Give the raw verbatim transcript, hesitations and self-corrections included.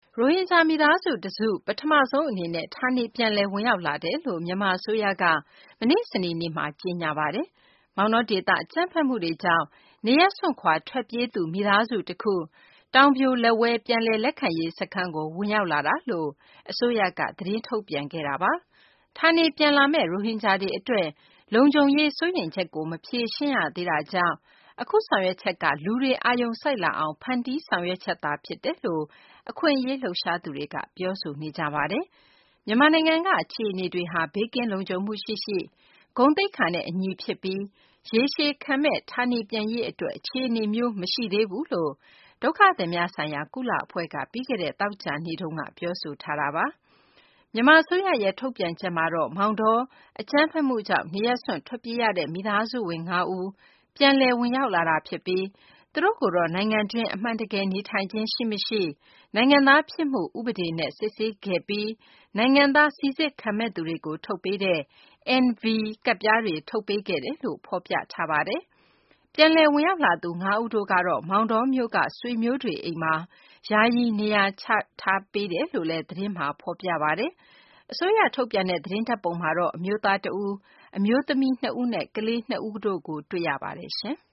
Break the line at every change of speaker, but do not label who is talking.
ရိုဟင်ဂျာမိသားစုတစု ပထမဆုံးအနေနဲ့ဌာနေပြန်လည်ဝင်ရောက်လာတယ်လို့မြန်မာအစိုးရကမနေ့စနေနေ့မှာကြေညာပါတယ်။မောင်တောဒေသအကြမ်းဖက်မှုတွေကြောင့်နေရပ်စွန့်ခွာထွက်ပြေးသူမိသားစုတခုတောင်ပြိုလက်ဝဲပြန်လည်လက်ခံရေးစခန်းကိုဝင်ရောက်လာတာလို့အစိုးရကသတင်းထုတ်ပြန်ခဲ့တာပါ။ဌာနေပြန်လာမဲ့ရိုဟင်ဂျာတွေအတွက်လုံခြုံရေးစိုးရိမ်ချက်ကိုမဖြေရှင်းရသေးတာကြောင့်အခုဆောင်ရွက်ချက်ကလူတွေအာရုံစိုက်လာအောင်ဖန်တီးဆောင်ရွက်ချက်သာဖြစ်တယ်လို့အခွင့်အရေးလှုပ်ရှားသူတွေကပြောဆိုနေကြပါတယ်။မြန်မာနိုင်ငံကအခြေအနေတွေဟာဘေးကင်းလုံခြုံမှုရှိရှိဂုဏ်သိက္ခာနဲ့အညီဖြစ်ပြီးရေရှည်ခံမဲ့ဌာနေပြန်ရေးအတွက်အခြေအနေမျိုးမရှိသေးဘူးလို့ဒုက္ခသည်များဆိုင်ရာကုလအဖွဲ့ကပြီးခဲ့တဲ့သောကြာနေ့တုန်းကပြောဆိုထားတာပါ။မြန်မာအစိုးရရဲ့ထုတ်ပြန်ချက်မှာတော့မောင်တောအကြမ်းဖက်မှုကြောင့်နေရပ်စွန့်ထွက်ပြေးရတဲ့မိသားစုဝင်၅ဦးပြန်လည်ဝင်ရောက်လာတာဖြစ်ပြီးသူတို့ကိုတော့နိုင်ငံတွင်းအမှန်တကယ်နေထိုင်ခြင်းရှိမရှိနိုင်ငံသားဖြစ်မှုဥပဒေနဲ့စစ်ဆေးခဲ့ပြီးနိုင်ငံသားစိစစ်ခံမဲ့သူတွေကိုထုတ်ပေးတဲ့ အင်ဗီ ကဒ်ပြားတွေထုတ်ပေးခဲ့တယ်လို့ဖော်ပြထားပါတယ်။ပြန်လည်ဝင်ရောက်လာသူ၅ဦးတို့ကတော့မောင်တောမြို့ကဆွေမျိုးတွေအိမ်မှာယာယီနေရာချထားပေးတယ်လို့လည်းသတင်းမှာဖော်ပြပါတယ်။အစိုးရထုတ်ပြန်တဲ့သတင်းဓာတ်ပုံမှာတော့အမျိုးသားတဦးအမျိုးသမီး၂ဦးနဲ့ကလေး၂ဦးတို့ကိုတွေ့ရပါတယ်ရှင်။